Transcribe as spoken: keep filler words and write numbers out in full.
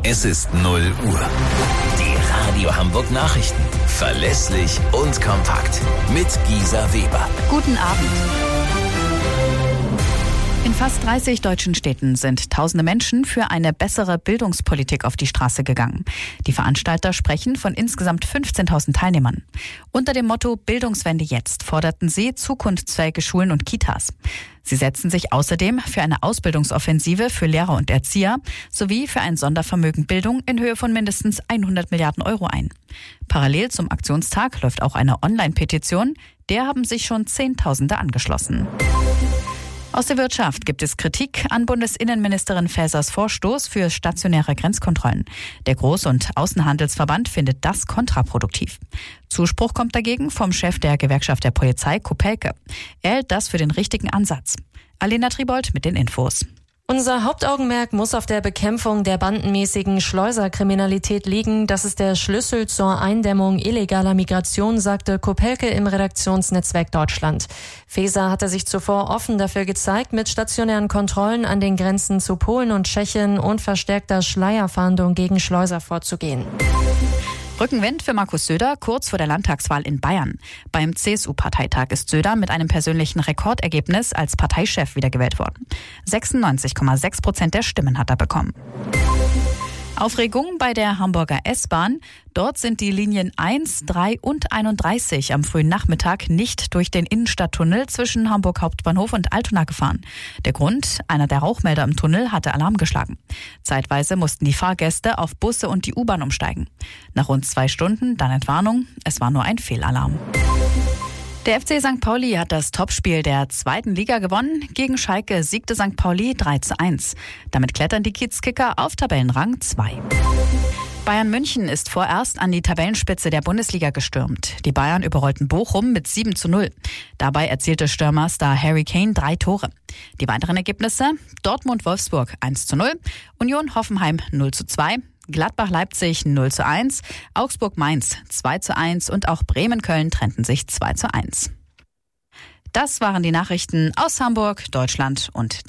Es ist null Uhr. Die Radio Hamburg Nachrichten. Verlässlich und kompakt. Mit Gisa Weber. Guten Abend. In fast dreißig deutschen Städten sind tausende Menschen für eine bessere Bildungspolitik auf die Straße gegangen. Die Veranstalter sprechen von insgesamt fünfzehntausend Teilnehmern. Unter dem Motto Bildungswende jetzt forderten sie zukunftsfähige Schulen und Kitas. Sie setzen sich außerdem für eine Ausbildungsoffensive für Lehrer und Erzieher sowie für ein Sondervermögen Bildung in Höhe von mindestens hundert Milliarden Euro ein. Parallel zum Aktionstag läuft auch eine Online-Petition. Der haben sich schon Zehntausende angeschlossen. Aus der Wirtschaft gibt es Kritik an Bundesinnenministerin Faesers Vorstoß für stationäre Grenzkontrollen. Der Groß- und Außenhandelsverband findet das kontraproduktiv. Zuspruch kommt dagegen vom Chef der Gewerkschaft der Polizei, Kopelke. Er hält das für den richtigen Ansatz. Alena Tribold mit den Infos. Unser Hauptaugenmerk muss auf der Bekämpfung der bandenmäßigen Schleuserkriminalität liegen. Das ist der Schlüssel zur Eindämmung illegaler Migration, sagte Kopelke im Redaktionsnetzwerk Deutschland. Faeser hatte sich zuvor offen dafür gezeigt, mit stationären Kontrollen an den Grenzen zu Polen und Tschechien und verstärkter Schleierfahndung gegen Schleuser vorzugehen. Rückenwind für Markus Söder kurz vor der Landtagswahl in Bayern. Beim C S U-Parteitag ist Söder mit einem persönlichen Rekordergebnis als Parteichef wiedergewählt worden. sechsundneunzig Komma sechs Prozent der Stimmen hat er bekommen. Aufregung bei der Hamburger S-Bahn. Dort sind die Linien eins, drei und einunddreißig am frühen Nachmittag nicht durch den Innenstadttunnel zwischen Hamburg Hauptbahnhof und Altona gefahren. Der Grund? Einer der Rauchmelder im Tunnel hatte Alarm geschlagen. Zeitweise mussten die Fahrgäste auf Busse und die U-Bahn umsteigen. Nach rund zwei Stunden dann Entwarnung. Es war nur ein Fehlalarm. Der F C Sankt Pauli hat das Topspiel der zweiten Liga gewonnen. Gegen Schalke siegte Sankt Pauli drei zu eins. Damit klettern die Kiezkicker auf Tabellenrang zwei. Bayern München ist vorerst an die Tabellenspitze der Bundesliga gestürmt. Die Bayern überrollten Bochum mit sieben zu null. Dabei erzielte Stürmerstar Harry Kane drei Tore. Die weiteren Ergebnisse: Dortmund-Wolfsburg eins zu null, Union-Hoffenheim null zu zwei, Gladbach-Leipzig null zu eins, Augsburg-Mainz zwei zu eins und auch Bremen-Köln trennten sich zwei zu eins. Das waren die Nachrichten aus Hamburg, Deutschland und